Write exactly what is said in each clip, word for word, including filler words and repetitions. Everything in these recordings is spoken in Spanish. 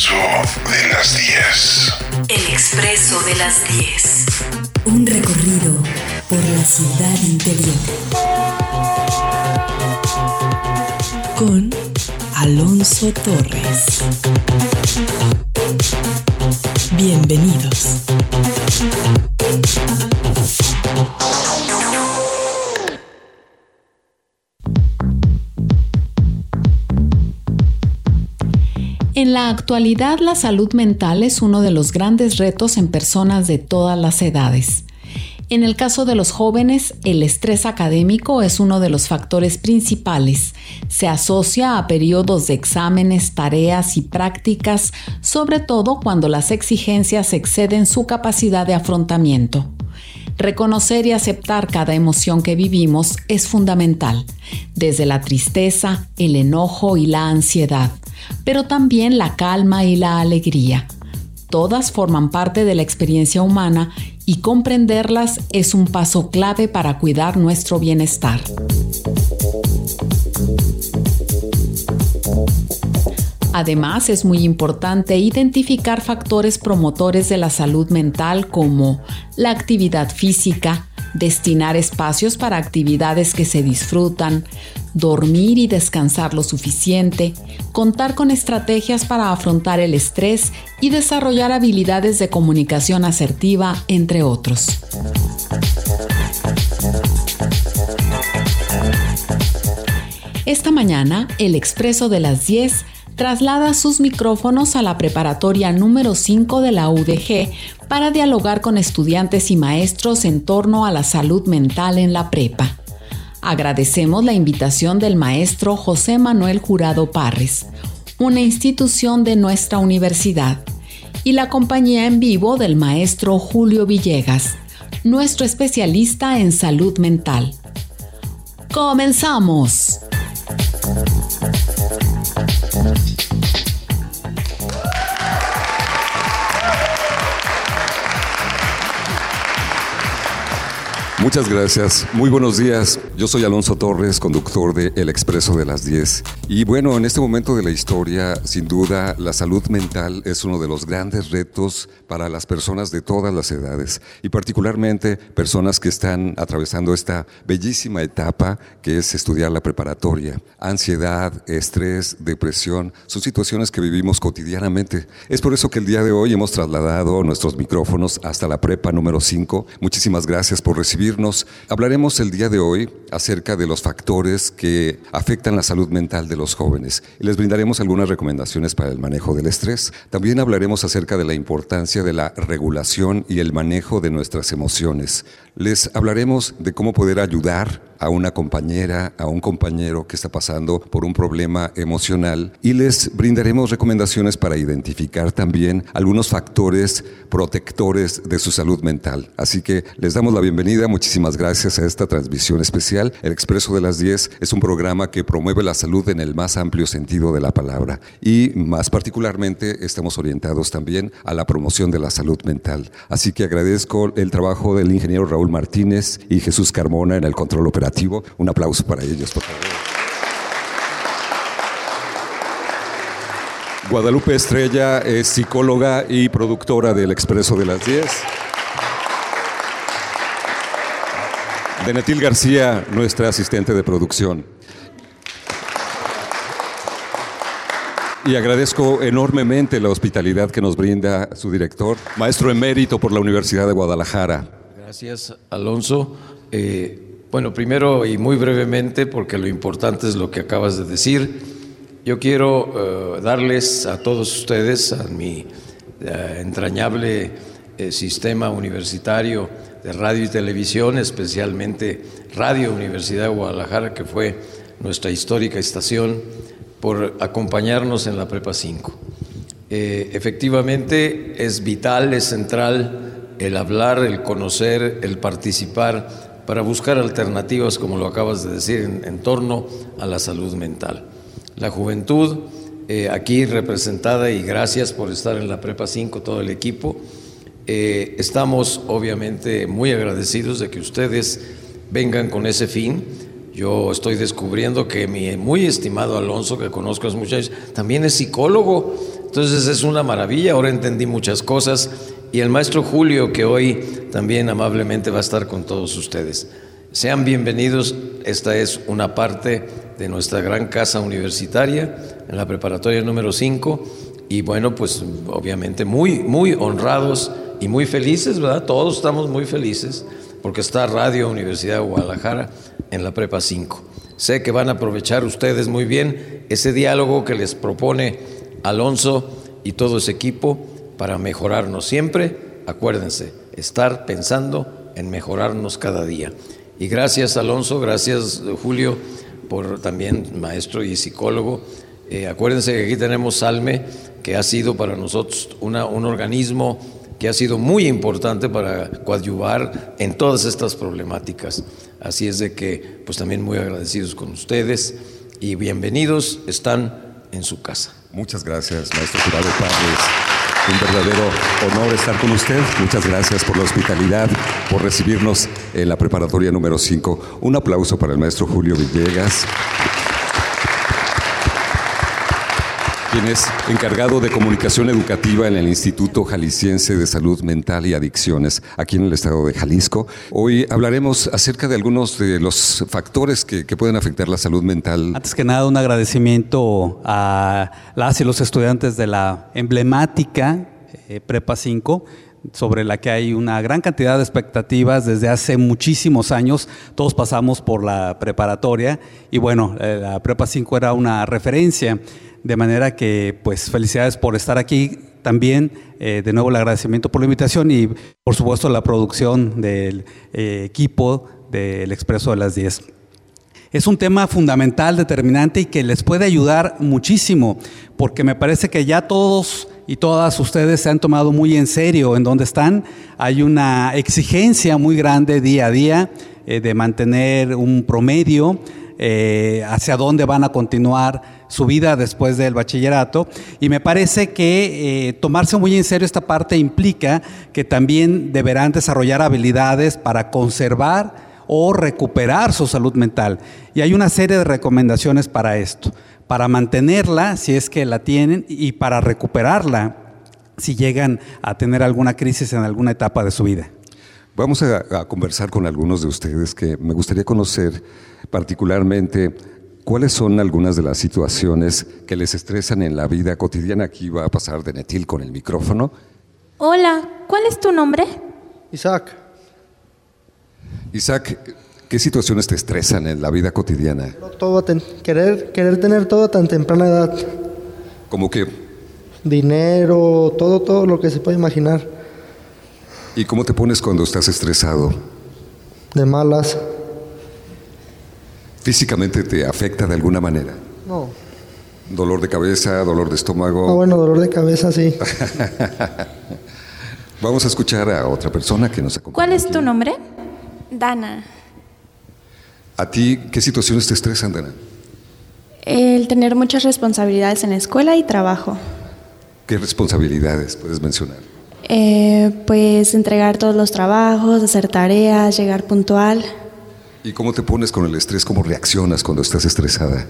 Expreso de las diez. El Expreso de las diez. Un recorrido por la ciudad interior. Con Alonso Torres. Bienvenidos. En la actualidad, la salud mental es uno de los grandes retos en personas de todas las edades. En el caso de los jóvenes, el estrés académico es uno de los factores principales. Se asocia a periodos de exámenes, tareas y prácticas, sobre todo cuando las exigencias exceden su capacidad de afrontamiento. Reconocer y aceptar cada emoción que vivimos es fundamental, desde la tristeza, el enojo y la ansiedad, pero también la calma y la alegría. Todas forman parte de la experiencia humana y comprenderlas es un paso clave para cuidar nuestro bienestar. Además, es muy importante identificar factores promotores de la salud mental como la actividad física, destinar espacios para actividades que se disfrutan, dormir y descansar lo suficiente, contar con estrategias para afrontar el estrés y desarrollar habilidades de comunicación asertiva, entre otros. Esta mañana, el Expreso de las diez traslada sus micrófonos a la preparatoria número cinco de la U D G para dialogar con estudiantes y maestros en torno a la salud mental en la prepa. Agradecemos la invitación del maestro José Manuel Jurado Parres, una institución de nuestra universidad, y la compañía en vivo del maestro Julio Villegas, nuestro especialista en salud mental. ¡Comenzamos! Muchas gracias. Muy buenos días. Yo soy Alonso Torres, conductor de El Expreso de las diez. Y bueno, en este momento de la historia, sin duda, la salud mental es uno de los grandes retos para las personas de todas las edades y particularmente personas que están atravesando esta bellísima etapa que es estudiar la preparatoria. Ansiedad, estrés, depresión, son situaciones que vivimos cotidianamente. Es por eso que el día de hoy hemos trasladado nuestros micrófonos hasta la prepa número cinco. Muchísimas gracias por recibir. Hablaremos el día de hoy acerca de los factores que afectan la salud mental de los jóvenes y les brindaremos algunas recomendaciones para el manejo del estrés. También hablaremos acerca de la importancia de la regulación y el manejo de nuestras emociones. Les hablaremos de cómo poder ayudar a una compañera, a un compañero que está pasando por un problema emocional y les brindaremos recomendaciones para identificar también algunos factores protectores de su salud mental. Así que les damos la bienvenida, muchísimas gracias a esta transmisión especial. El Expreso de las diez es un programa que promueve la salud en el más amplio sentido de la palabra y más particularmente estamos orientados también a la promoción de la salud mental. Así que agradezco el trabajo del ingeniero Raúl Martínez y Jesús Carmona en el control operativo. Un aplauso para ellos, por favor. Guadalupe Estrella es psicóloga y productora del Expreso de las diez. Denetil García, nuestra asistente de producción. Y agradezco enormemente la hospitalidad que nos brinda su director, maestro emérito por la Universidad de Guadalajara. Gracias, Alonso. Eh, Bueno, primero y muy brevemente, porque lo importante es lo que acabas de decir, yo quiero uh, darles a todos ustedes, a mi uh, entrañable eh, sistema universitario de radio y televisión, especialmente Radio Universidad de Guadalajara, que fue nuestra histórica estación, por acompañarnos en la Prepa cinco. Eh, efectivamente, es vital, es central el hablar, el conocer, el participar, para buscar alternativas, como lo acabas de decir, en, en torno a la salud mental. La juventud, eh, aquí representada, y gracias por estar en la Prepa cinco, todo el equipo, eh, estamos obviamente muy agradecidos de que ustedes vengan con ese fin. Yo estoy descubriendo que mi muy estimado Alonso, que conozco hace muchos años, también es psicólogo. Entonces es una maravilla, ahora entendí muchas cosas. Y el maestro Julio, que hoy también amablemente va a estar con todos ustedes. Sean bienvenidos, esta es una parte de nuestra gran casa universitaria, en la preparatoria número cinco. Y bueno, pues obviamente muy, muy honrados y muy felices, ¿verdad? Todos estamos muy felices porque está Radio Universidad de Guadalajara en la Prepa cinco. Sé que van a aprovechar ustedes muy bien ese diálogo que les propone Alonso y todo ese equipo para mejorarnos siempre. Acuérdense, estar pensando en mejorarnos cada día. Y gracias, Alonso, gracias, Julio, por también maestro y psicólogo. Eh, acuérdense que aquí tenemos Salme, que ha sido para nosotros una, un organismo que ha sido muy importante para coadyuvar en todas estas problemáticas. Así es de que, pues también muy agradecidos con ustedes y bienvenidos, están en su casa. Muchas gracias, maestro Jurado Parres. Un verdadero honor estar con usted. Muchas gracias por la hospitalidad, por recibirnos en la preparatoria número cinco. Un aplauso para el maestro Julio Villegas, quien es encargado de comunicación educativa en el Instituto Jalisciense de Salud Mental y Adicciones, aquí en el estado de Jalisco. Hoy hablaremos acerca de algunos de los factores que, que pueden afectar la salud mental. Antes que nada, un agradecimiento a las y los estudiantes de la emblemática eh, Prepa cinco, sobre la que hay una gran cantidad de expectativas desde hace muchísimos años. Todos pasamos por la preparatoria y bueno, eh, la Prepa cinco era una referencia. De manera que, pues, felicidades por estar aquí. También, eh, de nuevo, el agradecimiento por la invitación y, por supuesto, la producción del eh, equipo del Expreso de las diez. Es un tema fundamental, determinante y que les puede ayudar muchísimo, porque me parece que ya todos y todas ustedes se han tomado muy en serio en donde están. Hay una exigencia muy grande día a día eh, de mantener un promedio, Eh, hacia dónde van a continuar su vida después del bachillerato, y me parece que eh, tomarse muy en serio esta parte implica que también deberán desarrollar habilidades para conservar o recuperar su salud mental, y hay una serie de recomendaciones para esto, para mantenerla si es que la tienen y para recuperarla si llegan a tener alguna crisis en alguna etapa de su vida. Vamos a, a conversar con algunos de ustedes que me gustaría conocer particularmente cuáles son algunas de las situaciones que les estresan en la vida cotidiana. Aquí va a pasar Denetil con el micrófono. Hola, ¿cuál es tu nombre? Isaac. Isaac, ¿qué situaciones te estresan en la vida cotidiana? Todo ten, querer, querer tener todo a tan temprana edad. ¿Cómo qué? Dinero, todo, todo lo que se puede imaginar. ¿Y cómo te pones cuando estás estresado? De malas. ¿Físicamente te afecta de alguna manera? No. ¿Dolor de cabeza, dolor de estómago? Ah, bueno, dolor de cabeza, sí. Vamos a escuchar a otra persona que nos acompaña. ¿Cuál es aquí. tu nombre? Dana. ¿A ti qué situaciones te estresan, Dana? El tener muchas responsabilidades en la escuela y trabajo. ¿Qué responsabilidades puedes mencionar? Eh, pues entregar todos los trabajos, hacer tareas, llegar puntual. ¿Y cómo te pones con el estrés? ¿Cómo reaccionas cuando estás estresada?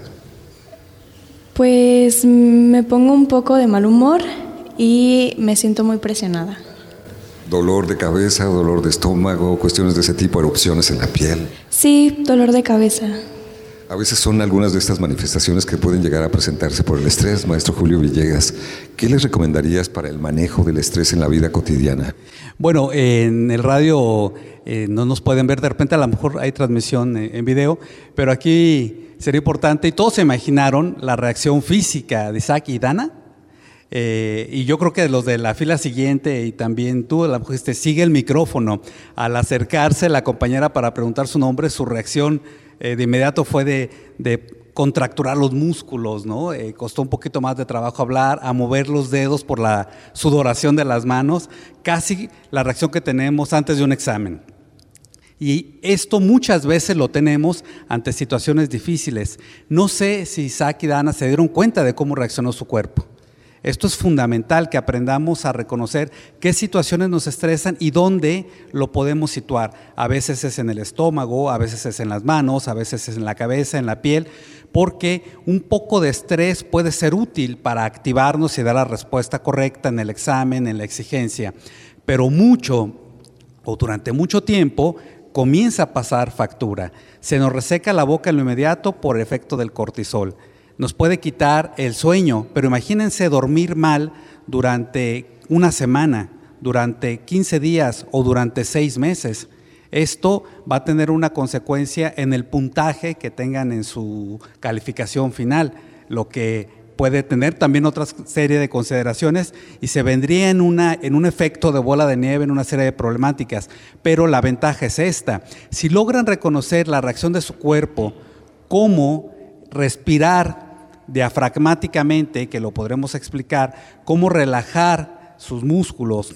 Pues me pongo un poco de mal humor y me siento muy presionada. ¿Dolor de cabeza, dolor de estómago, cuestiones de ese tipo, erupciones en la piel? Sí, dolor de cabeza. A veces son algunas de estas manifestaciones que pueden llegar a presentarse por el estrés. Maestro Julio Villegas, ¿qué les recomendarías para el manejo del estrés en la vida cotidiana? Bueno, en el radio eh, no nos pueden ver, de repente a lo mejor hay transmisión eh, en video, pero aquí sería importante, y todos se imaginaron la reacción física de Isaac y Dana, eh, y yo creo que los de la fila siguiente y también tú, a lo mejor este, sigue el micrófono. Al acercarse la compañera para preguntar su nombre, su reacción eh, de inmediato fue de, de contracturar los músculos, ¿no? Eh, costó un poquito más de trabajo hablar, a mover los dedos por la sudoración de las manos, casi la reacción que tenemos antes de un examen. Y esto muchas veces lo tenemos ante situaciones difíciles. No sé si Isaac y Dana se dieron cuenta de cómo reaccionó su cuerpo. Esto es fundamental, que aprendamos a reconocer qué situaciones nos estresan y dónde lo podemos situar. A veces es en el estómago, a veces es en las manos, a veces es en la cabeza, en la piel, porque un poco de estrés puede ser útil para activarnos y dar la respuesta correcta en el examen, en la exigencia, pero mucho o durante mucho tiempo comienza a pasar factura. Se nos reseca la boca en lo inmediato por efecto del cortisol. Nos puede quitar el sueño, pero imagínense dormir mal durante una semana, durante quince días o durante seis meses. Esto va a tener una consecuencia en el puntaje que tengan en su calificación final, lo que puede tener también otra serie de consideraciones y se vendría en, una, en un efecto de bola de nieve, en una serie de problemáticas. Pero la ventaja es esta: si logran reconocer la reacción de su cuerpo, cómo respirar diafragmáticamente, que lo podremos explicar, cómo relajar sus músculos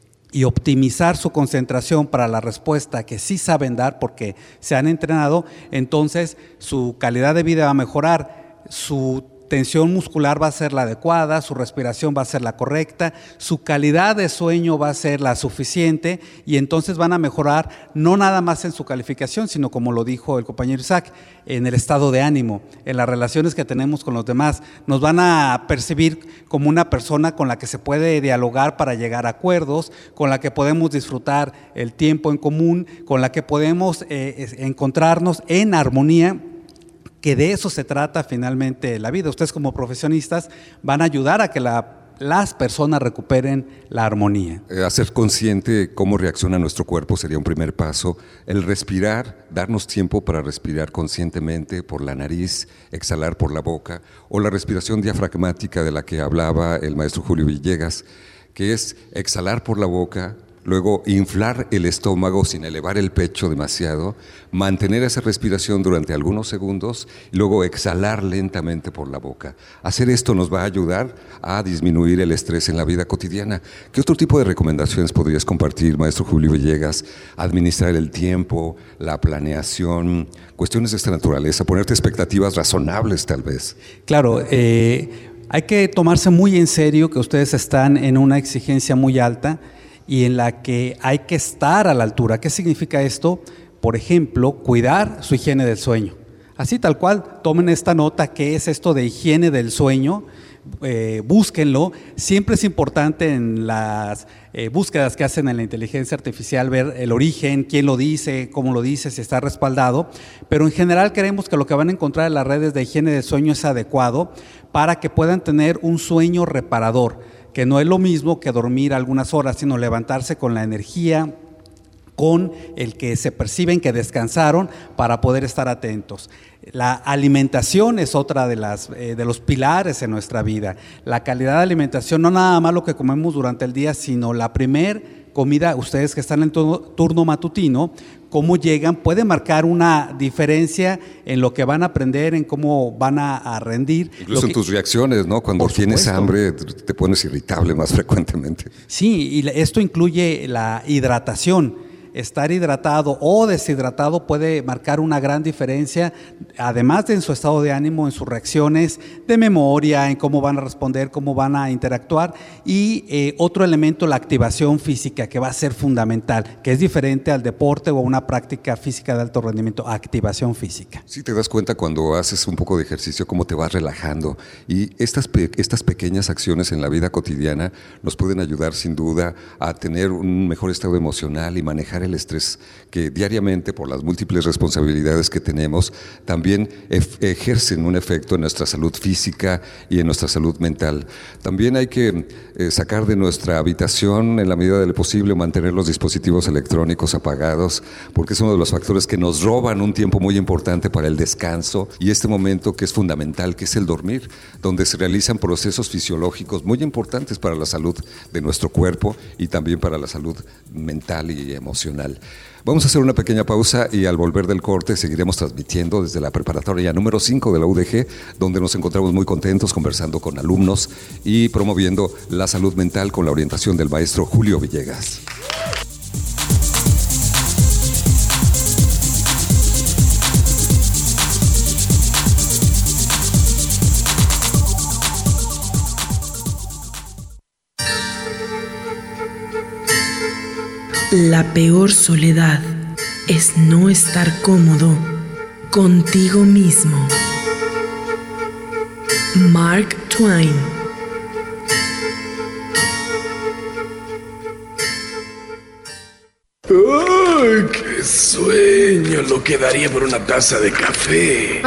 y optimizar su concentración para la respuesta que sí saben dar porque se han entrenado, entonces su calidad de vida va a mejorar, su tensión muscular va a ser la adecuada, su respiración va a ser la correcta, su calidad de sueño va a ser la suficiente y entonces van a mejorar no nada más en su calificación, sino como lo dijo el compañero Isaac, en el estado de ánimo, en las relaciones que tenemos con los demás. Nos van a percibir como una persona con la que se puede dialogar para llegar a acuerdos, con la que podemos disfrutar el tiempo en común, con la que podemos eh, encontrarnos en armonía, que de eso se trata finalmente la vida. Ustedes como profesionistas van a ayudar a que la, las personas recuperen la armonía. Eh, hacer consciente cómo reacciona nuestro cuerpo sería un primer paso. El respirar, darnos tiempo para respirar conscientemente por la nariz, exhalar por la boca, o la respiración diafragmática de la que hablaba el maestro Julio Villegas, que es exhalar por la boca, luego inflar el estómago sin elevar el pecho demasiado, mantener esa respiración durante algunos segundos y luego exhalar lentamente por la boca. Hacer esto nos va a ayudar a disminuir el estrés en la vida cotidiana. ¿Qué otro tipo de recomendaciones podrías compartir, maestro Julio Villegas? Administrar el tiempo, la planeación, cuestiones de esta naturaleza, ponerte expectativas razonables tal vez. Claro, eh, hay que tomarse muy en serio que ustedes están en una exigencia muy alta y en la que hay que estar a la altura. ¿Qué significa esto? Por ejemplo, cuidar su higiene del sueño. Así tal cual, tomen esta nota, ¿qué es esto de higiene del sueño? Eh, búsquenlo. Siempre es importante en las eh, búsquedas que hacen en la inteligencia artificial ver el origen, quién lo dice, cómo lo dice, si está respaldado, pero en general creemos que lo que van a encontrar en las redes de higiene del sueño es adecuado para que puedan tener un sueño reparador, que no es lo mismo que dormir algunas horas, sino levantarse con la energía, con el que se perciben que descansaron para poder estar atentos. La alimentación es otra de, las, eh, de los pilares en nuestra vida. La calidad de alimentación, no nada más lo que comemos durante el día, sino la primer comida, ustedes que están en el turno, turno matutino, cómo llegan, puede marcar una diferencia en lo que van a aprender, en cómo van a, a rendir. Incluso que, en tus reacciones, ¿no? Cuando tienes hambre te pones irritable más frecuentemente. Sí, y esto incluye la hidratación. Estar hidratado o deshidratado puede marcar una gran diferencia, además de en su estado de ánimo, en sus reacciones de memoria, en cómo van a responder, cómo van a interactuar. Y eh, otro elemento, la activación física, que va a ser fundamental, que es diferente al deporte o a una práctica física de alto rendimiento, activación física. Sí, te das cuenta cuando haces un poco de ejercicio cómo te vas relajando, y estas, pe- estas pequeñas acciones en la vida cotidiana nos pueden ayudar sin duda a tener un mejor estado emocional y manejar el estrés que diariamente, por las múltiples responsabilidades que tenemos, también ef- ejercen un efecto en nuestra salud física y en nuestra salud mental. También hay que eh, sacar de nuestra habitación, en la medida de lo posible, mantener los dispositivos electrónicos apagados, porque es uno de los factores que nos roban un tiempo muy importante para el descanso y este momento que es fundamental, que es el dormir, donde se realizan procesos fisiológicos muy importantes para la salud de nuestro cuerpo y también para la salud mental y emocional. Vamos a hacer una pequeña pausa y al volver del corte seguiremos transmitiendo desde la preparatoria número cinco de la U D G, donde nos encontramos muy contentos conversando con alumnos y promoviendo la salud mental con la orientación del maestro Julio Villegas. La peor soledad es no estar cómodo contigo mismo. Mark Twain. ¡Ay, qué sueño! Lo que daría por una taza de café.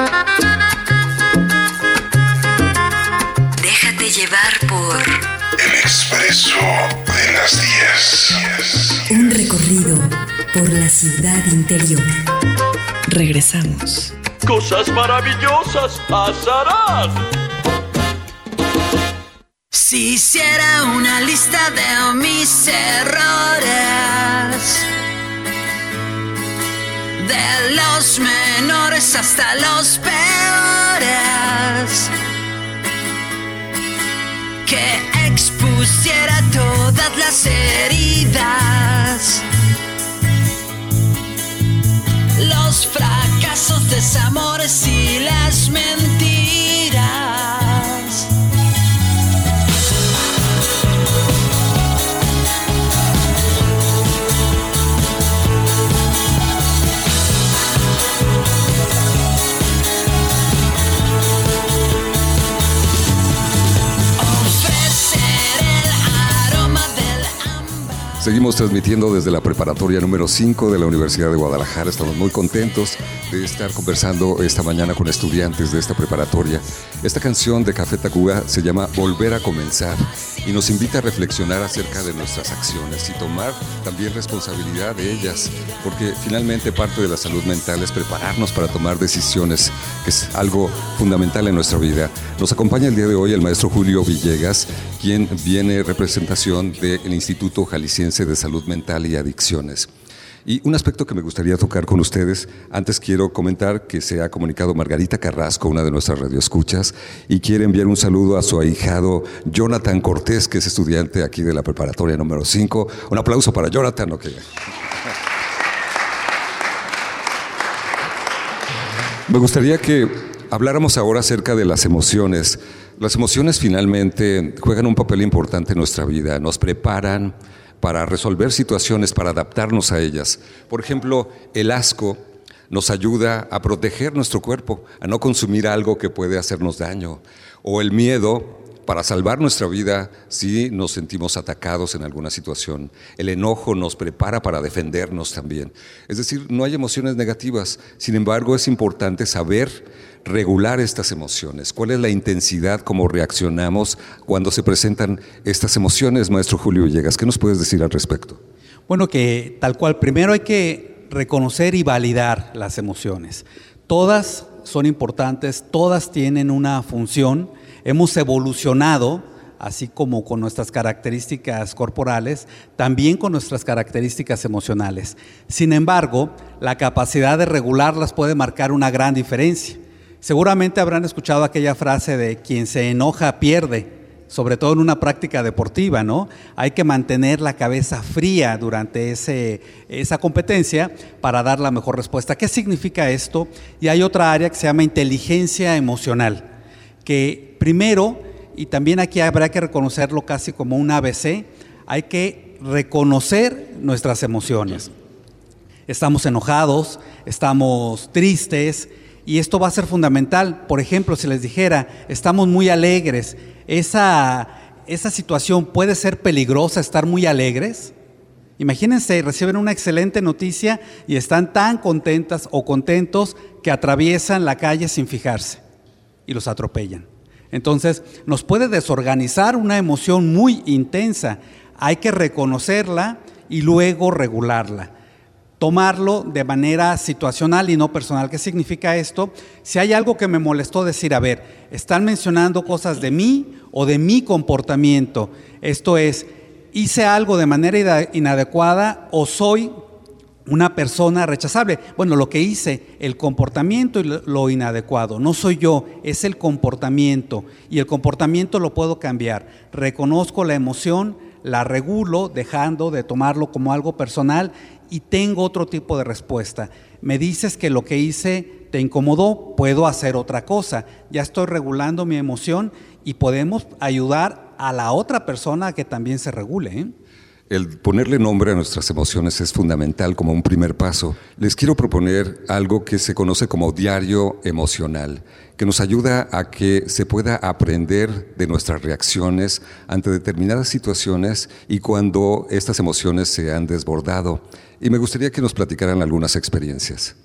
Déjate llevar por El Expreso de las diez. Un recorrido por la ciudad interior. Regresamos. Cosas maravillosas pasarán. Si hiciera una lista de mis errores, de los menores hasta los peores, que expusiera todas las heridas, los fracasos, desamores y las mentiras. Seguimos transmitiendo desde la preparatoria número cinco de la Universidad de Guadalajara. Estamos muy contentos de estar conversando esta mañana con estudiantes de esta preparatoria. Esta canción de Café Tacuba se llama Volver a Comenzar y nos invita a reflexionar acerca de nuestras acciones y tomar también responsabilidad de ellas, porque finalmente parte de la salud mental es prepararnos para tomar decisiones, que es algo fundamental en nuestra vida. Nos acompaña el día de hoy el maestro Julio Villegas, quien viene en representación del Instituto Jalisciense de Salud Mental y Adicciones. Y un aspecto que me gustaría tocar con ustedes, antes quiero comentar que se ha comunicado Margarita Carrasco, una de nuestras radioescuchas, y quiere enviar un saludo a su ahijado Jonathan Cortés, que es estudiante aquí de la preparatoria número cinco. Un aplauso para Jonathan. Okay. Me gustaría que habláramos ahora acerca de las emociones. Las emociones finalmente juegan un papel importante en nuestra vida, nos preparan para resolver situaciones, para adaptarnos a ellas. Por ejemplo, el asco nos ayuda a proteger nuestro cuerpo, a no consumir algo que puede hacernos daño. O el miedo, para salvar nuestra vida si nos sentimos atacados en alguna situación. El enojo nos prepara para defendernos también. Es decir, no hay emociones negativas. Sin embargo, es importante saber regular estas emociones. ¿Cuál es la intensidad, cómo reaccionamos cuando se presentan estas emociones, maestro Julio Villegas? ¿Qué nos puedes decir al respecto? Bueno, que tal cual, primero hay que reconocer y validar las emociones. Todas son importantes, todas tienen una función. Hemos evolucionado, así como con nuestras características corporales, también con nuestras características emocionales. Sin embargo, la capacidad de regularlas puede marcar una gran diferencia. Seguramente habrán escuchado aquella frase de quien se enoja pierde, sobre todo en una práctica deportiva, ¿no? Hay que mantener la cabeza fría durante ese, esa competencia para dar la mejor respuesta. ¿Qué significa esto? Y hay otra área que se llama inteligencia emocional, que primero, y también aquí habrá que reconocerlo casi como un A B C, hay que reconocer nuestras emociones. Estamos enojados, estamos tristes, y esto va a ser fundamental. Por ejemplo, si les dijera, estamos muy alegres, esa, esa situación puede ser peligrosa, estar muy alegres. Imagínense, reciben una excelente noticia y están tan contentas o contentos que atraviesan la calle sin fijarse y los atropellan. Entonces, nos puede desorganizar una emoción muy intensa. Hay que reconocerla y luego regularla. Tomarlo de manera situacional y no personal. ¿Qué significa esto? Si hay algo que me molestó, decir, a ver, están mencionando cosas de mí o de mi comportamiento. Esto es, hice algo de manera inadecuada o soy una persona rechazable. Bueno, lo que hice, el comportamiento y lo inadecuado, no soy yo, es el comportamiento, y el comportamiento lo puedo cambiar. Reconozco la emoción, la regulo, dejando de tomarlo como algo personal, y tengo otro tipo de respuesta. Me dices que lo que hice te incomodó, puedo hacer otra cosa. Ya estoy regulando mi emoción y podemos ayudar a la otra persona a que también se regule, ¿eh? El ponerle nombre a nuestras emociones es fundamental como un primer paso. Les quiero proponer algo que se conoce como diario emocional, que nos ayuda a que se pueda aprender de nuestras reacciones ante determinadas situaciones y cuando estas emociones se han desbordado. Y me gustaría que nos platicaran algunas experiencias.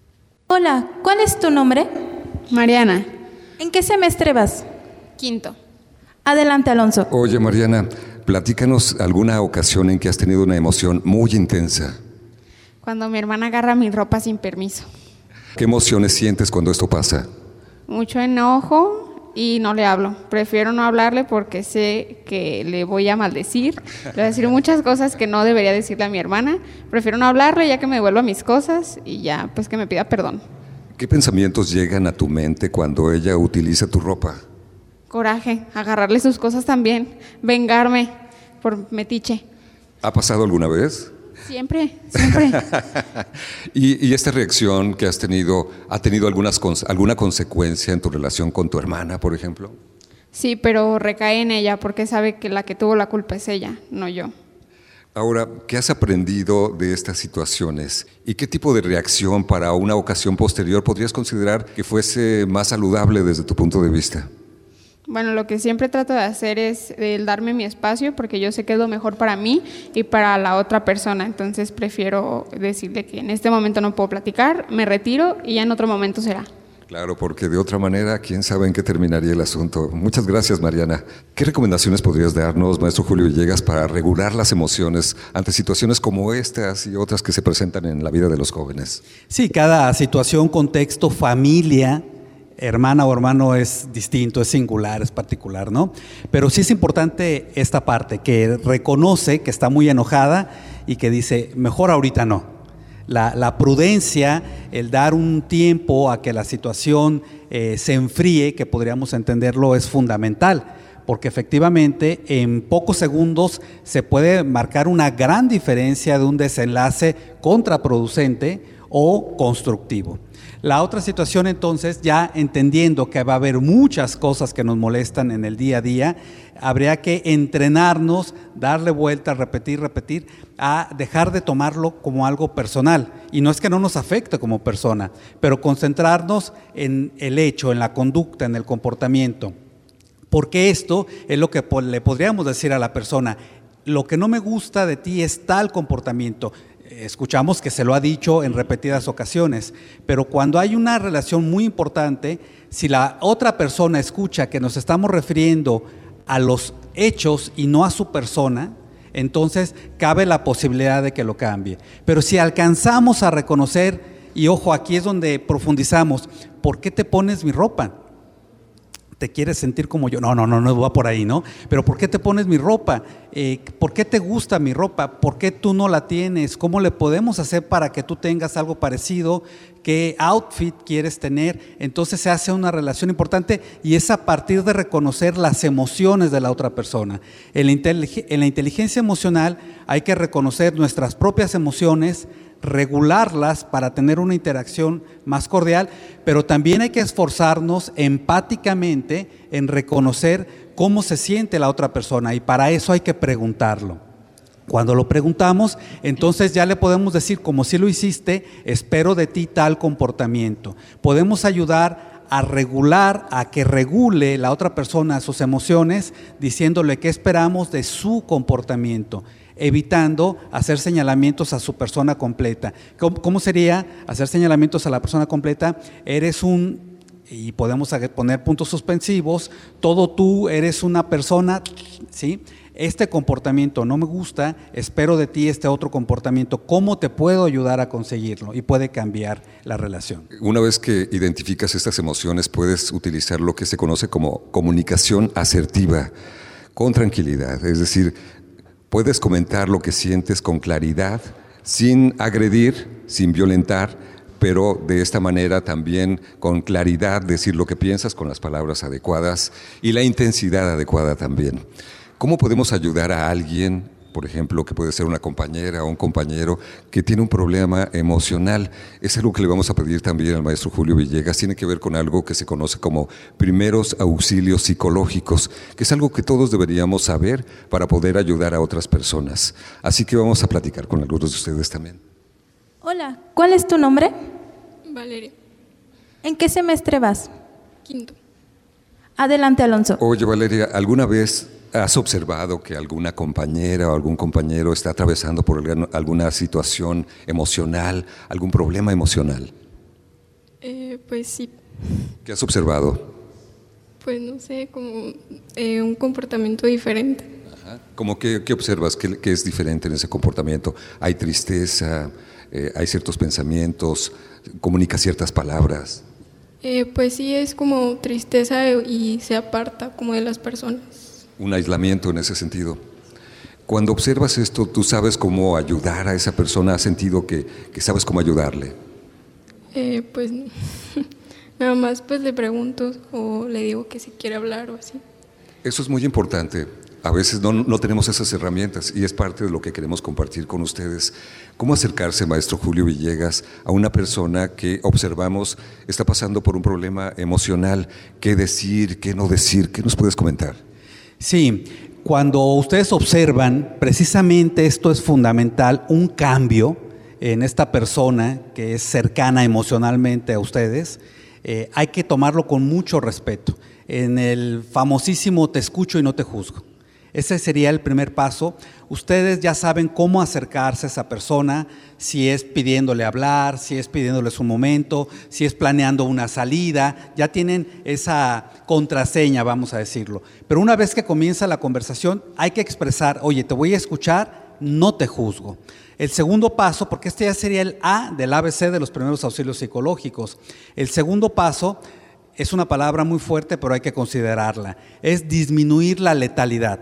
Hola, ¿cuál es tu nombre? Mariana. ¿En qué semestre vas? Quinto. Adelante, Alonso. Oye, Mariana, platícanos alguna ocasión en que has tenido una emoción muy intensa. Cuando mi hermana agarra mi ropa sin permiso. ¿Qué emociones sientes cuando esto pasa? Mucho enojo y no le hablo. Prefiero no hablarle porque sé que le voy a maldecir. Le voy a decir muchas cosas que no debería decirle a mi hermana. Prefiero no hablarle ya que me devuelva mis cosas y ya pues que me pida perdón. ¿Qué pensamientos llegan a tu mente cuando ella utiliza tu ropa? Coraje, agarrarle sus cosas también, vengarme por metiche. ¿Ha pasado alguna vez? Siempre, siempre. ¿Y, y esta reacción que has tenido, ha tenido algunas, alguna consecuencia en tu relación con tu hermana, por ejemplo? Sí, pero recae en ella porque sabe que la que tuvo la culpa es ella, no yo. Ahora, ¿qué has aprendido de estas situaciones? ¿Y qué tipo de reacción para una ocasión posterior podrías considerar que fuese más saludable desde tu punto de vista? Bueno, lo que siempre trato de hacer es el darme mi espacio porque yo sé que es lo mejor para mí y para la otra persona. Entonces prefiero decirle que en este momento no puedo platicar, me retiro y ya en otro momento será. Claro, porque de otra manera, quién sabe en qué terminaría el asunto. Muchas gracias, Mariana. ¿Qué recomendaciones podrías darnos, maestro Julio Villegas, para regular las emociones ante situaciones como estas y otras que se presentan en la vida de los jóvenes? Sí, cada situación, contexto, familia, hermana o hermano es distinto, es singular, es particular, ¿no? Pero sí es importante esta parte, que reconoce que está muy enojada y que dice, mejor ahorita no. La, la prudencia, el dar un tiempo a que la situación eh, se enfríe, que podríamos entenderlo, es fundamental, porque efectivamente en pocos segundos se puede marcar una gran diferencia de un desenlace contraproducente o constructivo. La otra situación entonces, ya entendiendo que va a haber muchas cosas que nos molestan en el día a día, habría que entrenarnos, darle vuelta, repetir, repetir, a dejar de tomarlo como algo personal. Y no es que no nos afecte como persona, pero concentrarnos en el hecho, en la conducta, en el comportamiento. Porque esto es lo que le podríamos decir a la persona, lo que no me gusta de ti es tal comportamiento. Escuchamos que se lo ha dicho en repetidas ocasiones, pero cuando hay una relación muy importante, si la otra persona escucha que nos estamos refiriendo a los hechos y no a su persona, entonces cabe la posibilidad de que lo cambie. Pero si alcanzamos a reconocer, y ojo, aquí es donde profundizamos, ¿por qué te pones mi ropa? ¿Te quieres sentir como yo? No, no, no, no va por ahí, ¿no? Pero ¿por qué te pones mi ropa? Eh, ¿Por qué te gusta mi ropa? ¿Por qué tú no la tienes? ¿Cómo le podemos hacer para que tú tengas algo parecido? ¿Qué outfit quieres tener? Entonces se hace una relación importante y es a partir de reconocer las emociones de la otra persona. En la, intelig- en la inteligencia emocional hay que reconocer nuestras propias emociones, regularlas para tener una interacción más cordial, pero también hay que esforzarnos empáticamente en reconocer cómo se siente la otra persona y para eso hay que preguntarlo. Cuando lo preguntamos, entonces ya le podemos decir, como si lo hiciste, espero de ti tal comportamiento. Podemos ayudar a regular, a que regule la otra persona sus emociones, diciéndole qué esperamos de su comportamiento, evitando hacer señalamientos a su persona completa. ¿Cómo, cómo sería hacer señalamientos a la persona completa? Eres un, y podemos poner puntos suspensivos, todo tú eres una persona, ¿sí? Este comportamiento no me gusta, espero de ti este otro comportamiento, ¿cómo te puedo ayudar a conseguirlo? Y puede cambiar la relación. Una vez que identificas estas emociones, puedes utilizar lo que se conoce como comunicación asertiva, con tranquilidad, es decir, puedes comentar lo que sientes con claridad, sin agredir, sin violentar, pero de esta manera también con claridad decir lo que piensas con las palabras adecuadas y la intensidad adecuada también. ¿Cómo podemos ayudar a alguien por ejemplo, que puede ser una compañera o un compañero que tiene un problema emocional. Es algo que le vamos a pedir también al maestro Julio Villegas. Tiene que ver con algo que se conoce como primeros auxilios psicológicos, que es algo que todos deberíamos saber para poder ayudar a otras personas. Así que vamos a platicar con algunos de ustedes también. Hola, ¿cuál es tu nombre? Valeria. ¿En qué semestre vas? Quinto. Adelante, Alonso. Oye, Valeria, ¿alguna vez has observado que alguna compañera o algún compañero está atravesando por alguna situación emocional, algún problema emocional? Eh, pues sí. ¿Qué has observado? Pues no sé, como eh, un comportamiento diferente. Ajá. ¿Cómo que, qué observas? ¿Qué, ¿Qué es diferente en ese comportamiento? ¿Hay tristeza? Eh, ¿Hay ciertos pensamientos? ¿Comunica ciertas palabras? Eh, pues sí, es como tristeza y se aparta como de las personas. Un aislamiento en ese sentido. Cuando observas esto, ¿tú sabes cómo ayudar a esa persona? ¿Has sentido que, que sabes cómo ayudarle? Eh, pues nada más pues le pregunto o le digo que si quiere hablar o así. Eso es muy importante. A veces no, no tenemos esas herramientas y es parte de lo que queremos compartir con ustedes. ¿Cómo acercarse, maestro Julio Villegas, a una persona que observamos está pasando por un problema emocional? ¿Qué decir, qué no decir? ¿Qué nos puedes comentar? Sí, cuando ustedes observan, precisamente esto es fundamental, un cambio en esta persona que es cercana emocionalmente a ustedes, eh, hay que tomarlo con mucho respeto. En el famosísimo te escucho y no te juzgo. Ese sería el primer paso. Ustedes ya saben cómo acercarse a esa persona, si es pidiéndole hablar, si es pidiéndole su momento, si es planeando una salida, ya tienen esa contraseña, vamos a decirlo. Pero una vez que comienza la conversación, hay que expresar, oye, te voy a escuchar, no te juzgo. El segundo paso, porque este ya sería el A del A B C de los primeros auxilios psicológicos. El segundo paso es una palabra muy fuerte, pero hay que considerarla, es disminuir la letalidad.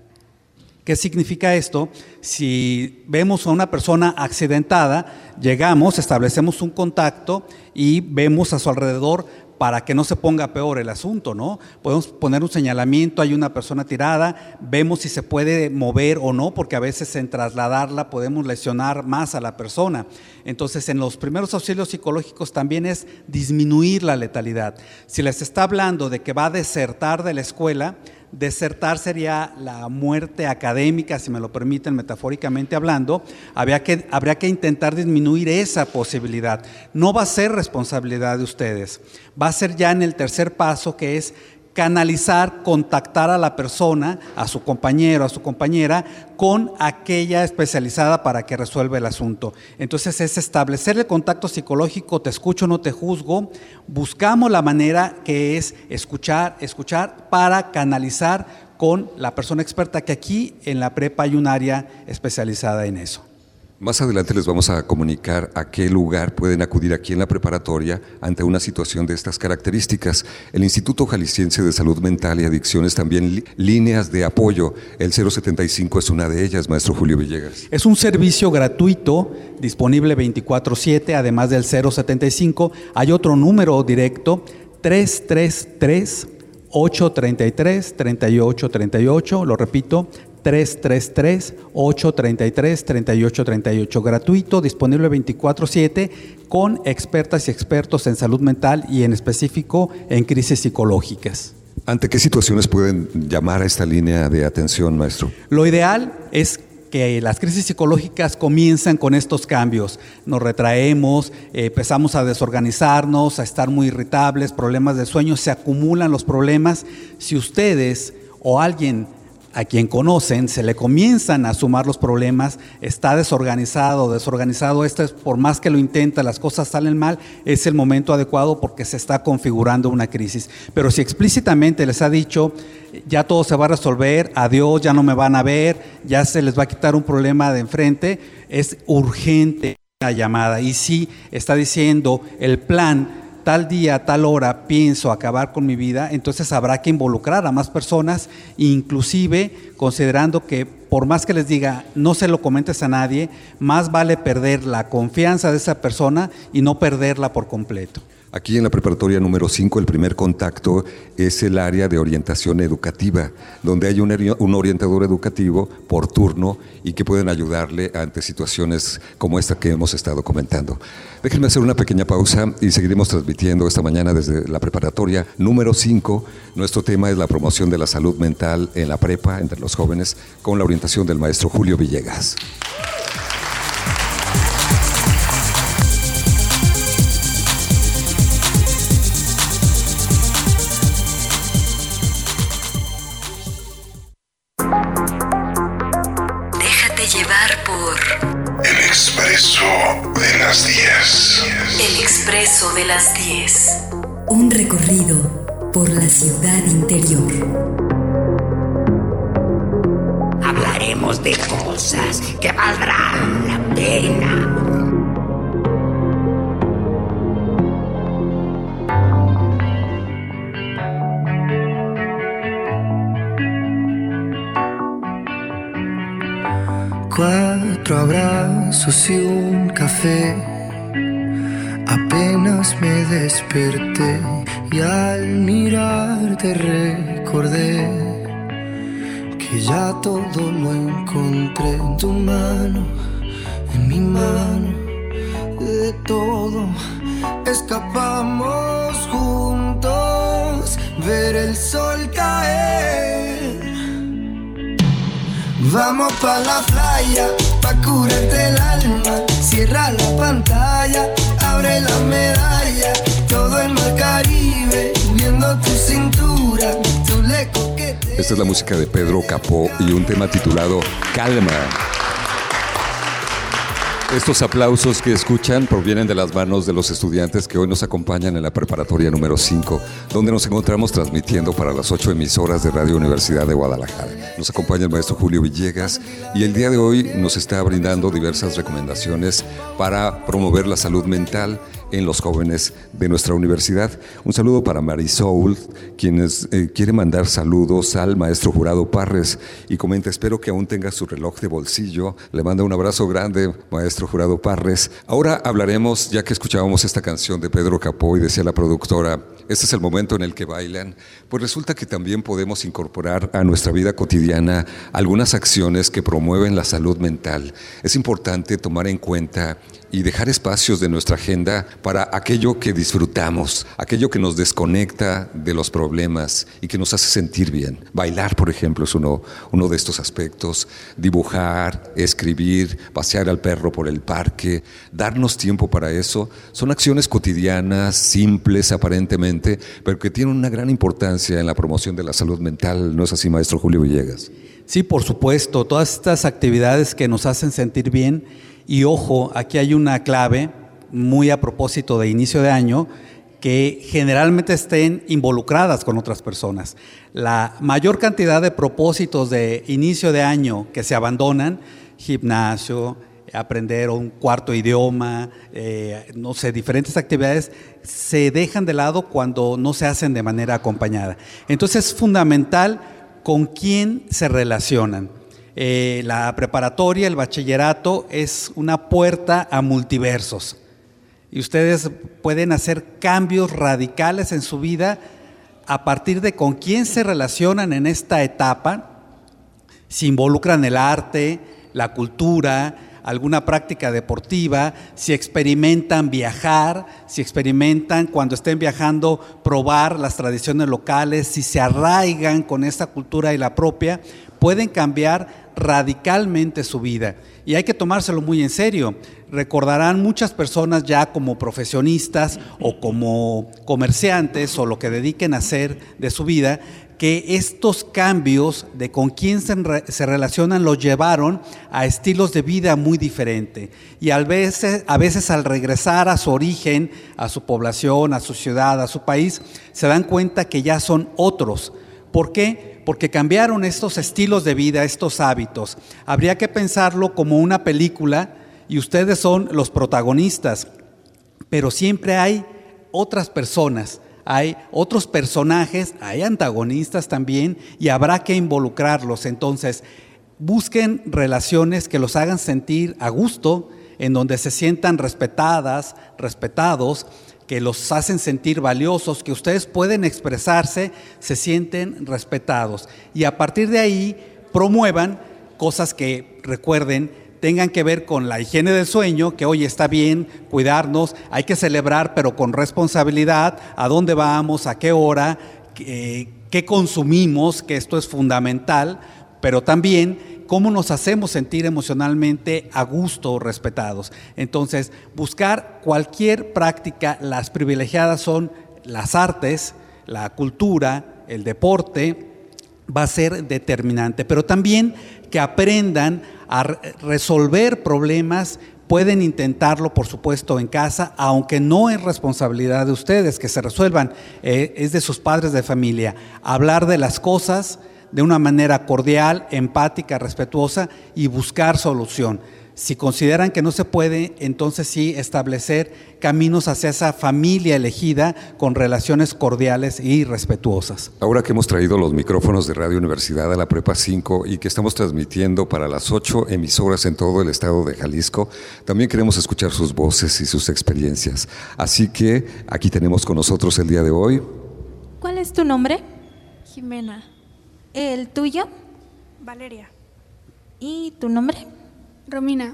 ¿Qué significa esto? Si vemos a una persona accidentada, llegamos, establecemos un contacto y vemos a su alrededor para que no se ponga peor el asunto, ¿no? Podemos poner un señalamiento, hay una persona tirada, vemos si se puede mover o no, porque a veces en trasladarla podemos lesionar más a la persona. Entonces, en los primeros auxilios psicológicos también es disminuir la letalidad. Si les está hablando de que va a desertar de la escuela, desertar sería la muerte académica, si me lo permiten, metafóricamente hablando, habría que, habría que intentar disminuir esa posibilidad. No va a ser responsabilidad de ustedes, va a ser ya en el tercer paso, que es canalizar, contactar a la persona, a su compañero, a su compañera, con aquella especializada para que resuelva el asunto. Entonces es establecer el contacto psicológico, te escucho, no te juzgo, buscamos la manera que es escuchar, escuchar para canalizar con la persona experta, que aquí en la prepa hay un área especializada en eso. Más adelante les vamos a comunicar a qué lugar pueden acudir aquí en la preparatoria ante una situación de estas características. El Instituto Jalisciense de Salud Mental y Adicciones también li- líneas de apoyo. El cero setenta y cinco es una de ellas, maestro Julio Villegas. Es un servicio gratuito, disponible veinticuatro siete, además del cero setenta y cinco. Hay otro número directo, tres tres tres, ocho tres tres, tres ocho tres ocho, lo repito, tres tres tres, ocho tres tres, tres ocho tres ocho, gratuito, disponible veinticuatro siete, con expertas y expertos en salud mental y en específico en crisis psicológicas. ¿Ante qué situaciones pueden llamar a esta línea de atención, maestro? Lo ideal es que las crisis psicológicas comienzan con estos cambios. Nos retraemos, eh, empezamos a desorganizarnos, a estar muy irritables, problemas de sueño, se acumulan los problemas. Si ustedes o alguien a quien conocen se le comienzan a sumar los problemas, está desorganizado, desorganizado, esto es, por más que lo intenta, las cosas salen mal, es el momento adecuado porque se está configurando una crisis. Pero si explícitamente les ha dicho, ya todo se va a resolver, adiós, ya no me van a ver, ya se les va a quitar un problema de enfrente, es urgente la llamada. Y si está diciendo el plan, tal día, tal hora pienso acabar con mi vida, entonces habrá que involucrar a más personas, inclusive considerando que por más que les diga no se lo comentes a nadie, más vale perder la confianza de esa persona y no perderla por completo. Aquí en la preparatoria número cinco, el primer contacto es el área de orientación educativa, donde hay un, un orientador educativo por turno y que pueden ayudarle ante situaciones como esta que hemos estado comentando. Déjenme hacer una pequeña pausa y seguiremos transmitiendo esta mañana desde la preparatoria número cinco. Nuestro tema es la promoción de la salud mental en la prepa entre los jóvenes con la orientación del maestro Julio Villegas. De las diez. El expreso de las diez. Un recorrido por la ciudad interior. Hablaremos de cosas que valdrán la pena. Cuatro abrazos y un café. Apenas me desperté y al mirarte recordé que ya todo lo encontré en tu mano, en mi mano. De todo escapamos juntos, ver el sol caer. Vamos pa' la playa, pa' curarte el alma. Cierra la pantalla, abre la medalla. Todo el mar Caribe, viendo tu cintura. Tú le coqueteas. Esta es la música de Pedro Capó y un tema titulado Calma. Estos aplausos que escuchan provienen de las manos de los estudiantes que hoy nos acompañan en la preparatoria número cinco, donde nos encontramos transmitiendo para las ocho emisoras de Radio Universidad de Guadalajara. Nos acompaña el maestro Julio Villegas y el día de hoy nos está brindando diversas recomendaciones para promover la salud mental en los jóvenes de nuestra universidad. Un saludo para Marisol, quien eh, quiere mandar saludos al maestro Jurado Parres y comenta: espero que aún tenga su reloj de bolsillo. Le manda un abrazo grande, maestro Jurado Parres. Ahora hablaremos, ya que escuchábamos esta canción de Pedro Capó y decía la productora, este es el momento en el que bailan, pues resulta que también podemos incorporar a nuestra vida cotidiana algunas acciones que promueven la salud mental. Es importante tomar en cuenta y dejar espacios de nuestra agenda para aquello que disfrutamos, aquello que nos desconecta de los problemas y que nos hace sentir bien. Bailar, por ejemplo, es uno, uno de estos aspectos. Dibujar, escribir, pasear al perro por el parque, darnos tiempo para eso. Son acciones cotidianas, simples aparentemente, pero que tienen una gran importancia en la promoción de la salud mental. ¿No es así, maestro Julio Villegas? Sí, por supuesto. Todas estas actividades que nos hacen sentir bien. Y ojo, aquí hay una clave muy a propósito de inicio de año, que generalmente estén involucradas con otras personas. La mayor cantidad de propósitos de inicio de año que se abandonan, gimnasio, aprender un cuarto idioma, eh, no sé, diferentes actividades, se dejan de lado cuando no se hacen de manera acompañada. Entonces es fundamental con quién se relacionan. Eh, la preparatoria, el bachillerato, es una puerta a multiversos. Y ustedes pueden hacer cambios radicales en su vida a partir de con quién se relacionan en esta etapa, si involucran el arte, la cultura, alguna práctica deportiva, si experimentan viajar, si experimentan cuando estén viajando probar las tradiciones locales, si se arraigan con esta cultura y la propia, pueden cambiar radicalmente su vida. Y hay que tomárselo muy en serio. Recordarán muchas personas ya como profesionistas o como comerciantes o lo que dediquen a hacer de su vida, que estos cambios de con quién se, re, se relacionan los llevaron a estilos de vida muy diferentes. Y a veces, a veces al regresar a su origen, a su población, a su ciudad, a su país, se dan cuenta que ya son otros. ¿Por qué? Porque cambiaron estos estilos de vida, estos hábitos. Habría que pensarlo como una película y ustedes son los protagonistas, pero siempre hay otras personas. Hay otros personajes, hay antagonistas también y habrá que involucrarlos. Entonces, busquen relaciones que los hagan sentir a gusto, en donde se sientan respetadas, respetados, que los hacen sentir valiosos, que ustedes pueden expresarse, se sienten respetados. Y a partir de ahí promuevan cosas que, recuerden, tengan que ver con la higiene del sueño, que hoy está bien cuidarnos, hay que celebrar, pero con responsabilidad, a dónde vamos, a qué hora, qué, qué consumimos, que esto es fundamental, pero también cómo nos hacemos sentir emocionalmente a gusto, respetados. Entonces, buscar cualquier práctica, las privilegiadas son las artes, la cultura, el deporte, va a ser determinante, pero también que aprendan a resolver problemas. Pueden intentarlo, por supuesto, en casa, aunque no es responsabilidad de ustedes que se resuelvan, eh, es de sus padres de familia. Hablar de las cosas de una manera cordial, empática, respetuosa y buscar solución. Si consideran que no se puede, entonces sí establecer caminos hacia esa familia elegida con relaciones cordiales y respetuosas. Ahora que hemos traído los micrófonos de Radio Universidad a la Prepa cinco y que estamos transmitiendo para las ocho emisoras en todo el estado de Jalisco, también queremos escuchar sus voces y sus experiencias. Así que aquí tenemos con nosotros el día de hoy. ¿Cuál es tu nombre? Jimena. ¿El tuyo? Valeria. ¿Y tu nombre? Romina.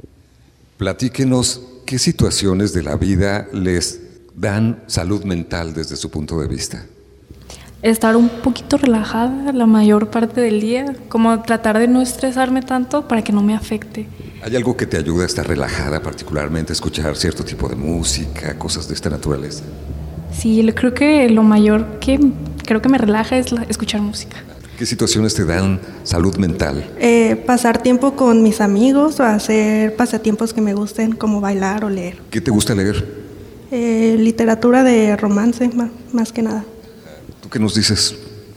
Platíquenos qué situaciones de la vida les dan salud mental desde su punto de vista. Estar un poquito relajada la mayor parte del día, como tratar de no estresarme tanto para que no me afecte. ¿Hay algo que te ayuda a estar relajada, particularmente escuchar cierto tipo de música, cosas de esta naturaleza? Sí, creo que lo mayor que creo que me relaja es la, escuchar música. ¿Qué situaciones te dan salud mental? Eh, pasar tiempo con mis amigos o hacer pasatiempos que me gusten, como bailar o leer. ¿Qué te gusta leer? Eh, literatura de romance, más, más que nada. ¿Tú qué nos dices?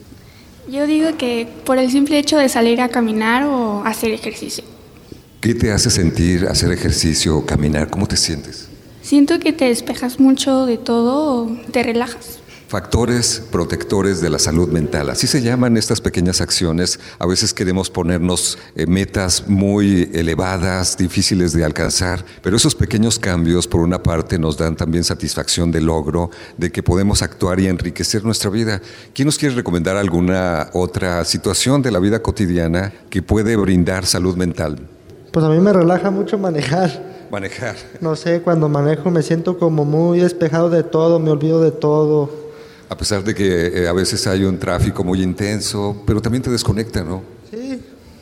Yo digo que por el simple hecho de salir a caminar o hacer ejercicio. ¿Qué te hace sentir hacer ejercicio o caminar? ¿Cómo te sientes? Siento que te despejas mucho de todo, te relajas. Factores protectores de la salud mental, así se llaman estas pequeñas acciones. A veces queremos ponernos eh, metas muy elevadas, difíciles de alcanzar, pero esos pequeños cambios, por una parte, nos dan también satisfacción de logro, de que podemos actuar y enriquecer nuestra vida. ¿Quién nos quiere recomendar alguna otra situación de la vida cotidiana que puede brindar salud mental? Pues a mí me relaja mucho manejar. Manejar. No sé, cuando manejo me siento como muy despejado de todo, me olvido de todo. A pesar de que eh, a veces hay un tráfico muy intenso, pero también te desconecta, ¿no? Sí,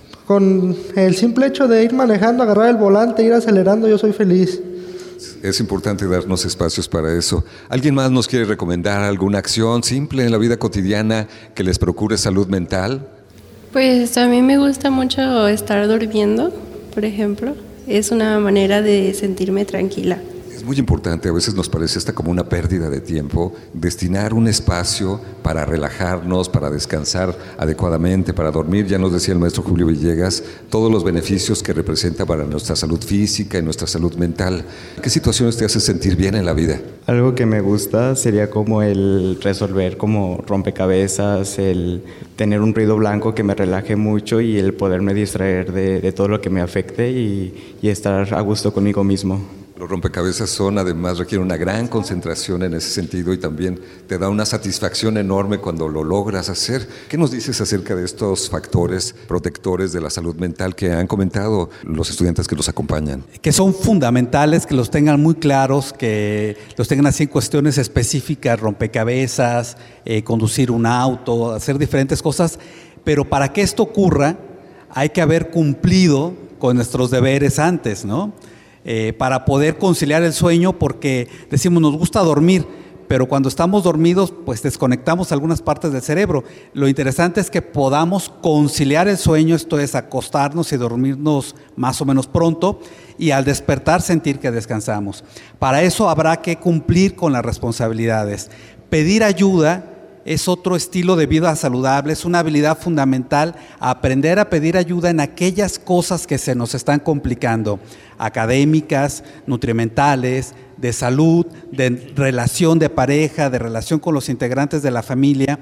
con el simple hecho de ir manejando, agarrar el volante, ir acelerando, yo soy feliz. Es importante darnos espacios para eso. ¿Alguien más nos quiere recomendar alguna acción simple en la vida cotidiana que les procure salud mental? Pues a mí me gusta mucho estar durmiendo, por ejemplo. Es una manera de sentirme tranquila. Es muy importante, a veces nos parece hasta como una pérdida de tiempo, destinar un espacio para relajarnos, para descansar adecuadamente, para dormir. Ya nos decía el maestro Julio Villegas, todos los beneficios que representa para nuestra salud física y nuestra salud mental. ¿Qué situaciones te hacen sentir bien en la vida? Algo que me gusta sería como el resolver como rompecabezas, el tener un ruido blanco que me relaje mucho y el poderme distraer de, de todo lo que me afecte y, y estar a gusto conmigo mismo. Los rompecabezas son, además, requieren una gran concentración en ese sentido y también te da una satisfacción enorme cuando lo logras hacer. ¿Qué nos dices acerca de estos factores protectores de la salud mental que han comentado los estudiantes que los acompañan? Que son fundamentales, que los tengan muy claros, que los tengan así en cuestiones específicas, rompecabezas, eh, conducir un auto, hacer diferentes cosas, pero para que esto ocurra hay que haber cumplido con nuestros deberes antes, ¿no? Eh, para poder conciliar el sueño, porque decimos nos gusta dormir, pero cuando estamos dormidos pues desconectamos algunas partes del cerebro. Lo interesante es que podamos conciliar el sueño, esto es acostarnos y dormirnos más o menos pronto y al despertar sentir que descansamos. Para eso habrá que cumplir con las responsabilidades. Pedir ayuda es otro estilo de vida saludable, es una habilidad fundamental, aprender a pedir ayuda en aquellas cosas que se nos están complicando, académicas, nutrimentales, de salud, de relación de pareja, de relación con los integrantes de la familia.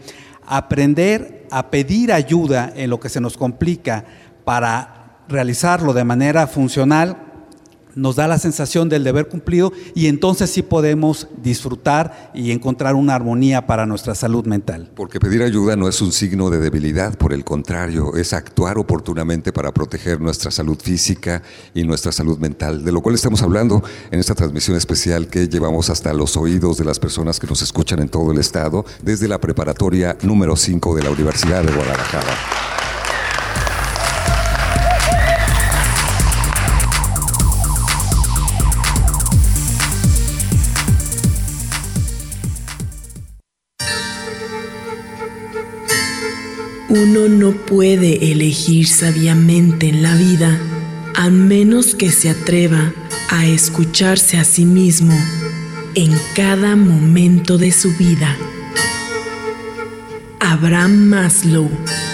Aprender a pedir ayuda en lo que se nos complica para realizarlo de manera funcional nos da la sensación del deber cumplido y entonces sí podemos disfrutar y encontrar una armonía para nuestra salud mental. Porque pedir ayuda no es un signo de debilidad, por el contrario, es actuar oportunamente para proteger nuestra salud física y nuestra salud mental, de lo cual estamos hablando en esta transmisión especial que llevamos hasta los oídos de las personas que nos escuchan en todo el estado, desde la preparatoria número cinco de la Universidad de Guadalajara. Uno no puede elegir sabiamente en la vida, a menos que se atreva a escucharse a sí mismo en cada momento de su vida. Abraham Maslow.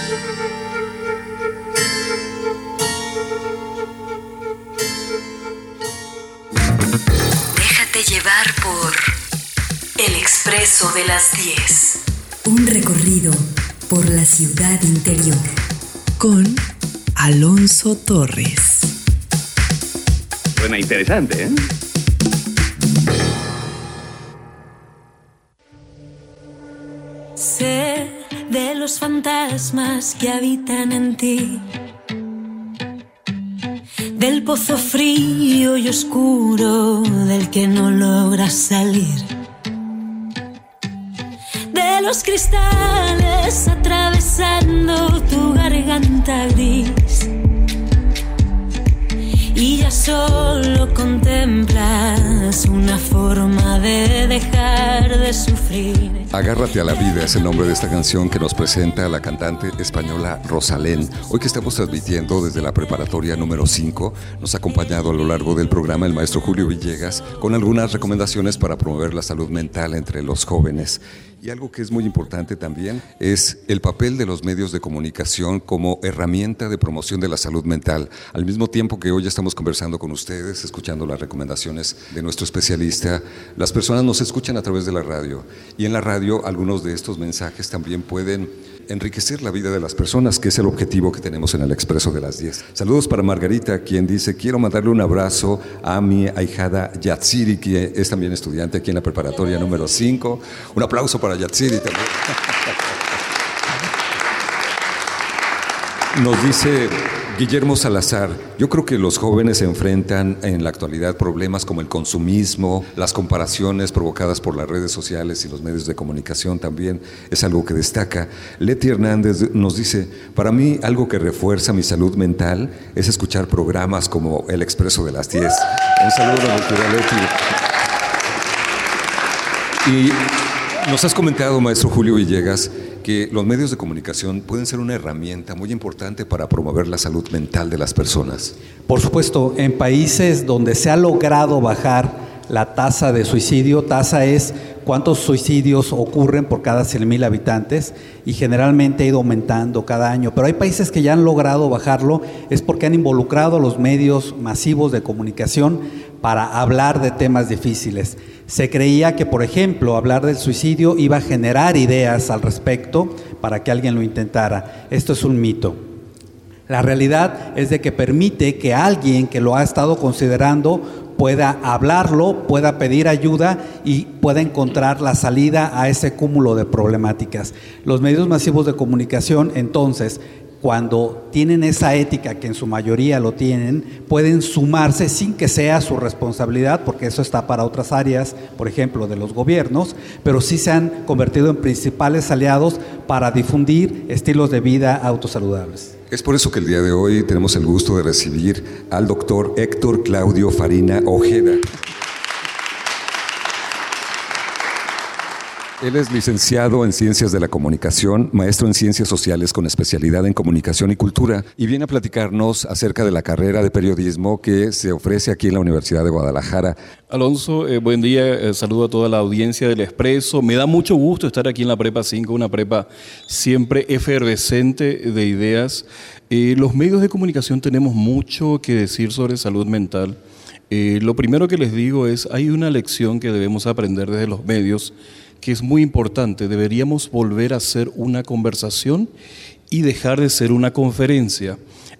Déjate llevar por El Expreso de las diez. Un recorrido por la ciudad interior. Con Alonso Torres. Suena interesante, ¿eh? Sé de los fantasmas que habitan en ti, del pozo frío y oscuro del que no logras salir, de los cristales atravesando tu garganta gris, y ya solo contemplas una forma de dejar de sufrir. Agárrate a la vida es el nombre de esta canción que nos presenta la cantante española Rosalén. Hoy que estamos transmitiendo desde la preparatoria número cinco, nos ha acompañado a lo largo del programa el maestro Julio Villegas con algunas recomendaciones para promover la salud mental entre los jóvenes. Y algo que es muy importante también es el papel de los medios de comunicación como herramienta de promoción de la salud mental. Al mismo tiempo que hoy estamos conversando con ustedes, escuchando las recomendaciones de nuestro especialista, las personas nos escuchan a través de la radio. Y en la radio algunos de estos mensajes también pueden enriquecer la vida de las personas, que es el objetivo que tenemos en el Expreso de las diez. Saludos para Margarita, quien dice: quiero mandarle un abrazo a mi ahijada Yatsiri, que es también estudiante aquí en la preparatoria número cinco. Un aplauso para Yatsiri también. Nos dice Guillermo Salazar: yo creo que los jóvenes enfrentan en la actualidad problemas como el consumismo, las comparaciones provocadas por las redes sociales y los medios de comunicación también es algo que destaca. Leti Hernández nos dice: para mí algo que refuerza mi salud mental es escuchar programas como El Expreso de las diez. Un saludo a nuestra Leti. Y nos has comentado, maestro Julio Villegas, que los medios de comunicación pueden ser una herramienta muy importante para promover la salud mental de las personas. Por supuesto, en países donde se ha logrado bajar la tasa de suicidio, tasa es cuántos suicidios ocurren por cada cien mil habitantes, y generalmente ha ido aumentando cada año, pero hay países que ya han logrado bajarlo, es porque han involucrado a los medios masivos de comunicación para hablar de temas difíciles. Se creía que, por ejemplo, hablar del suicidio iba a generar ideas al respecto para que alguien lo intentara. Esto es un mito. La realidad es de que permite que alguien que lo ha estado considerando pueda hablarlo, pueda pedir ayuda y pueda encontrar la salida a ese cúmulo de problemáticas. Los medios masivos de comunicación, entonces, cuando tienen esa ética, que en su mayoría lo tienen, pueden sumarse sin que sea su responsabilidad, porque eso está para otras áreas, por ejemplo, de los gobiernos, pero sí se han convertido en principales aliados para difundir estilos de vida autosaludables. Es por eso que el día de hoy tenemos el gusto de recibir al doctor Héctor Claudio Farina Ojeda. Él es licenciado en Ciencias de la Comunicación, maestro en Ciencias Sociales con especialidad en Comunicación y Cultura, y viene a platicarnos acerca de la carrera de periodismo que se ofrece aquí en la Universidad de Guadalajara. Alonso, eh, buen día, eh, saludo a toda la audiencia del Expreso. Me da mucho gusto estar aquí en la Prepa cinco, una prepa siempre efervescente de ideas. Eh, los medios de comunicación tenemos mucho que decir sobre salud mental. Eh, lo primero que les digo es, hay una lección que debemos aprender desde los medios, que es muy importante. Deberíamos volver a hacer una conversación y dejar de ser una conferencia.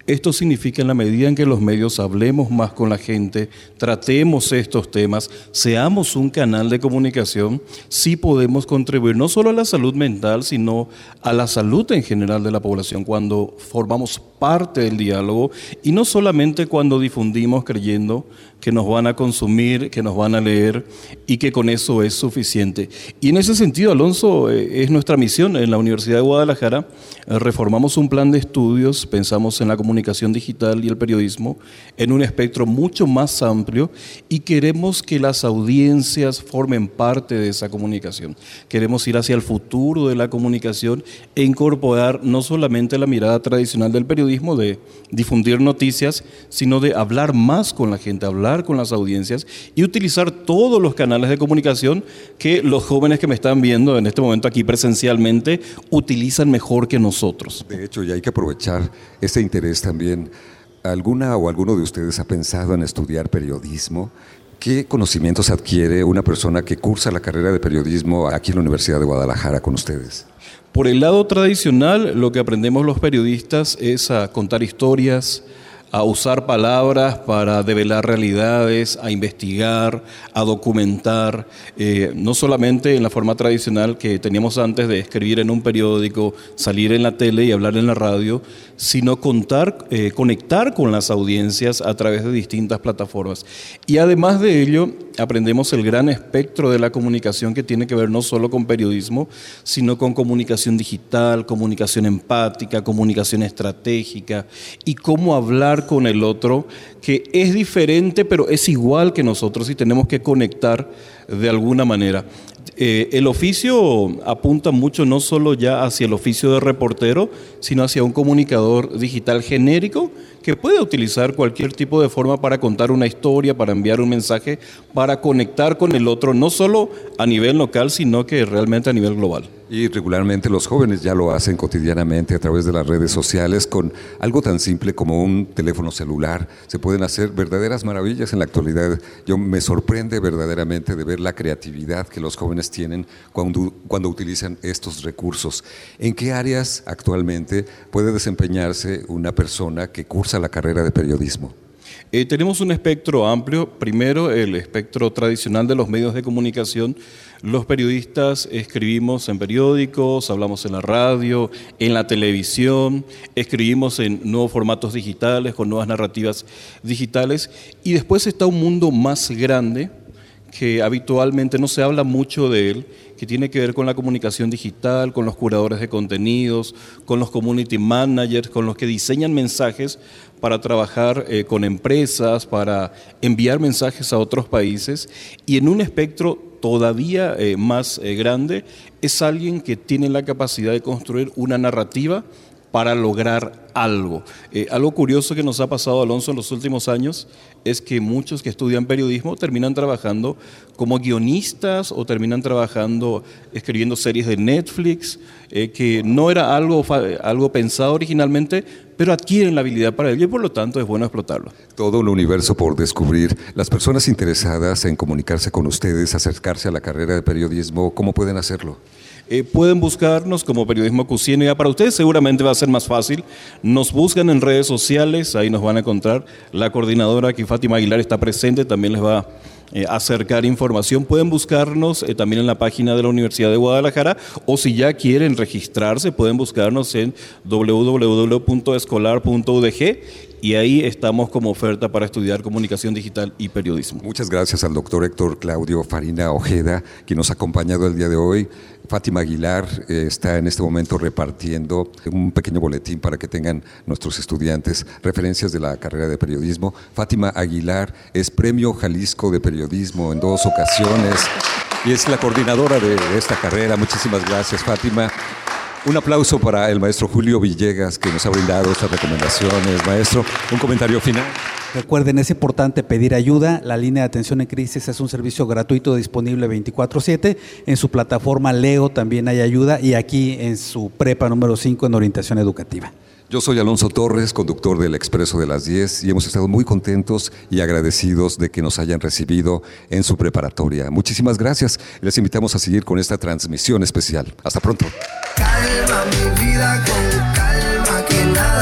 Esto significa en la medida en que los medios hablemos más con la gente, tratemos estos temas, seamos un canal de comunicación, sí podemos contribuir no solo a la salud mental, sino a la salud en general de la población, cuando formamos parte del diálogo y no solamente cuando difundimos creyendo que nos van a consumir, que nos van a leer y que con eso es suficiente. Y en ese sentido, Alonso, eh, es nuestra misión en la Universidad de Guadalajara. Eh, reformamos un plan de estudios, pensamos en la comunicación digital y el periodismo en un espectro mucho más amplio y queremos que las audiencias formen parte de esa comunicación. Queremos ir hacia el futuro de la comunicación e incorporar no solamente la mirada tradicional del periodismo de difundir noticias, sino de hablar más con la gente, hablar con las audiencias y utilizar todos los canales de comunicación que los jóvenes que me están viendo en este momento aquí presencialmente utilizan mejor que nosotros. De hecho, y hay que aprovechar este interés también. ¿Alguna o alguno de ustedes ha pensado en estudiar periodismo? ¿Qué conocimientos adquiere una persona que cursa la carrera de periodismo aquí en la Universidad de Guadalajara con ustedes? Por el lado tradicional, lo que aprendemos los periodistas es a contar historias, a usar palabras para develar realidades, a investigar, a documentar, eh, no solamente en la forma tradicional que teníamos antes de escribir en un periódico, salir en la tele y hablar en la radio, sino contar, eh, conectar con las audiencias a través de distintas plataformas. Y además de ello, aprendemos el gran espectro de la comunicación que tiene que ver no solo con periodismo, sino con comunicación digital, comunicación empática, comunicación estratégica y cómo hablar con el otro, que es diferente pero es igual que nosotros y tenemos que conectar de alguna manera. Eh, el oficio apunta mucho no solo ya hacia el oficio de reportero, sino hacia un comunicador digital genérico que puede utilizar cualquier tipo de forma para contar una historia, para enviar un mensaje, para conectar con el otro, no solo a nivel local, sino que realmente a nivel global. Y regularmente los jóvenes ya lo hacen cotidianamente a través de las redes sociales con algo tan simple como un teléfono celular. Se pueden hacer verdaderas maravillas en la actualidad. Yo me sorprende verdaderamente de ver la creatividad que los jóvenes tienen cuando, cuando utilizan estos recursos. ¿En qué áreas actualmente puede desempeñarse una persona que cursa la carrera de periodismo? Eh, tenemos un espectro amplio. Primero, el espectro tradicional de los medios de comunicación. Los periodistas escribimos en periódicos, hablamos en la radio, en la televisión, escribimos en nuevos formatos digitales, con nuevas narrativas digitales. Y después está un mundo más grande que habitualmente no se habla mucho de él, que tiene que ver con la comunicación digital, con los curadores de contenidos, con los community managers, con los que diseñan mensajes para trabajar eh, con empresas, para enviar mensajes a otros países, y en un espectro todavía eh, más eh, grande es alguien que tiene la capacidad de construir una narrativa para lograr algo. Eh, algo curioso que nos ha pasado, Alonso, en los últimos años es que muchos que estudian periodismo terminan trabajando como guionistas o terminan trabajando escribiendo series de Netflix, eh, que no era algo, algo pensado originalmente, pero adquieren la habilidad para ello y por lo tanto es bueno explotarlo. Todo un universo por descubrir. Las personas interesadas en comunicarse con ustedes, acercarse a la carrera de periodismo, ¿cómo pueden hacerlo? Eh, pueden buscarnos como Periodismo Q C N. Para ustedes seguramente va a ser más fácil. Nos buscan en redes sociales, ahí nos van a encontrar. La coordinadora aquí, Fátima Aguilar, está presente, también les va a eh, acercar información. Pueden buscarnos eh, también en la página de la Universidad de Guadalajara, o si ya quieren registrarse, pueden buscarnos en doble u doble u doble u punto escolar punto u d g y ahí estamos como oferta para estudiar comunicación digital y periodismo. Muchas gracias al doctor Héctor Claudio Farina Ojeda, quien nos ha acompañado el día de hoy. Fátima Aguilar eh, está en este momento repartiendo un pequeño boletín para que tengan nuestros estudiantes referencias de la carrera de periodismo. Fátima Aguilar es Premio Jalisco de Periodismo en dos ocasiones y es la coordinadora de esta carrera. Muchísimas gracias, Fátima. Un aplauso para el maestro Julio Villegas, que nos ha brindado estas recomendaciones. Maestro, un comentario final. Recuerden, es importante pedir ayuda. La línea de atención en crisis es un servicio gratuito disponible veinticuatro siete. En su plataforma Leo también hay ayuda y aquí en su prepa número cinco en orientación educativa. Yo soy Alonso Torres, conductor del Expreso de las diez, y hemos estado muy contentos y agradecidos de que nos hayan recibido en su preparatoria. Muchísimas gracias. Les invitamos a seguir con esta transmisión especial. Hasta pronto. Calma mi vida con calma, que nada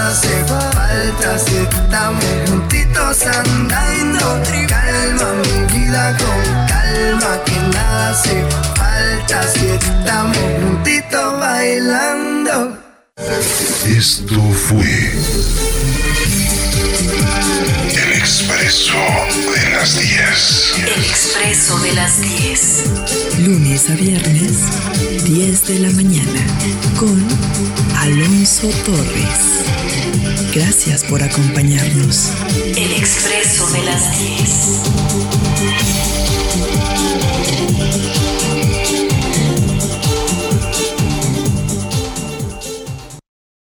nada hace falta si estamos juntitos andando. Calma mi vida con calma, que nada hace falta si estamos juntitos bailando. Esto fue El Expreso de las diez. El Expreso de las diez. Lunes a viernes, diez de la mañana, con Alonso Torres. Gracias por acompañarnos. El Expreso de las diez.